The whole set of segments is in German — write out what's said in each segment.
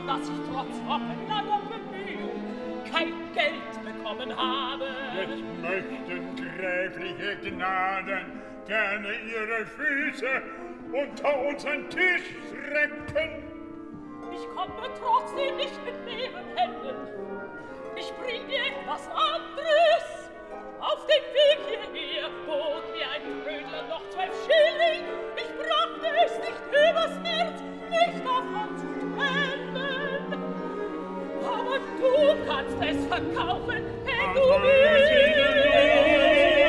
dass ich trotz wochenlanger Bemühung kein Geld bekommen habe. Jetzt möchten gräfliche Gnaden gerne ihre Füße unter unseren Tisch strecken. Ich komme trotzdem nicht mit leeren Händen. Ich bring dir etwas anderes. Auf dem Weg hierher bot mir ein Trödler noch 12 Schilling. Ich brachte es nicht übers Herz, mich davon zu trennen. Aber du kannst es verkaufen, wenn du willst.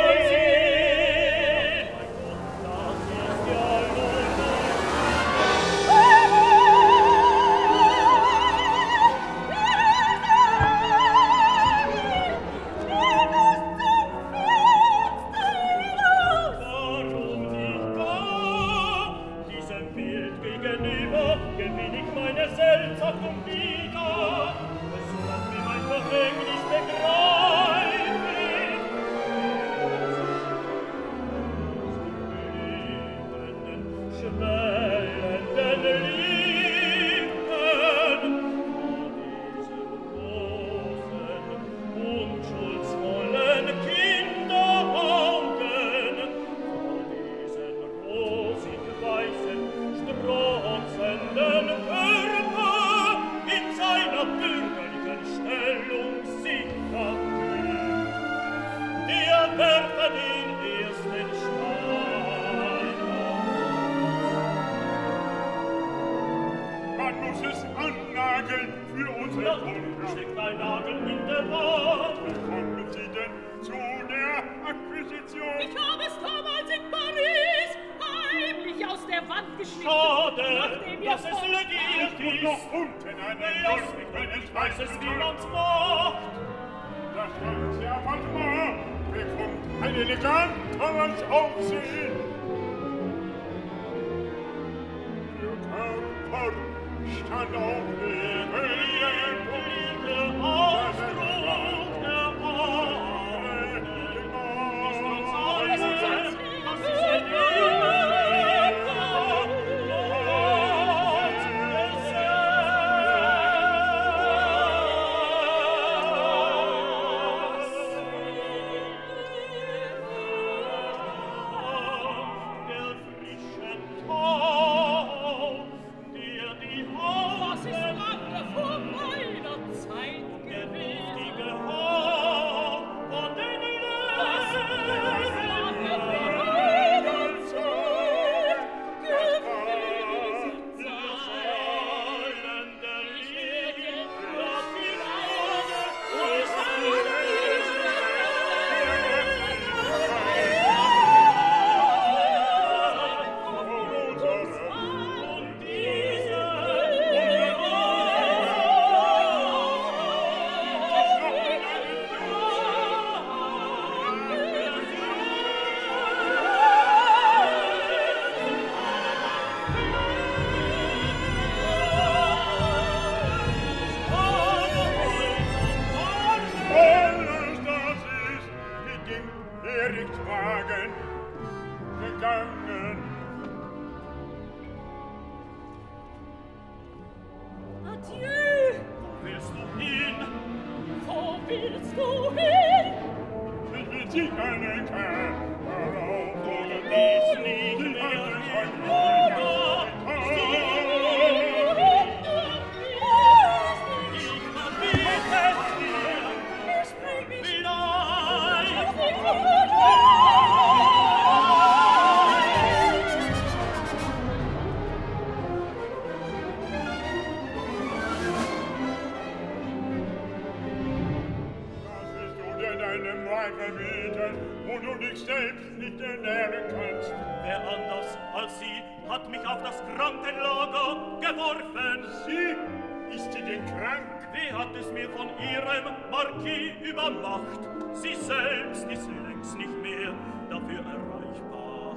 Sie selbst ist längst nicht mehr dafür erreichbar.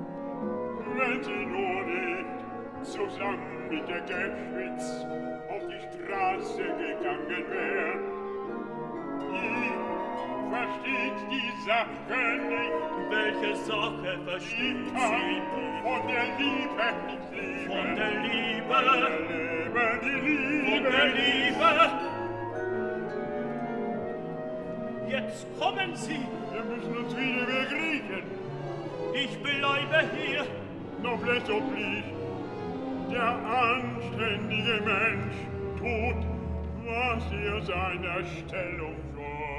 Wenn sie nur nicht zusammen mit der Gelbschwitz auf die Straße gegangen wäre. Die versteht die Sache nicht. Welche Sache versteht sie nicht? Von der Liebe nicht leben. Von der Liebe. Die Liebe. Jetzt kommen Sie! Wir müssen uns wieder bekriegen. Ich bleibe hier! Noch lässt obliegt. Der anständige Mensch tut, was er seiner Stellung soll.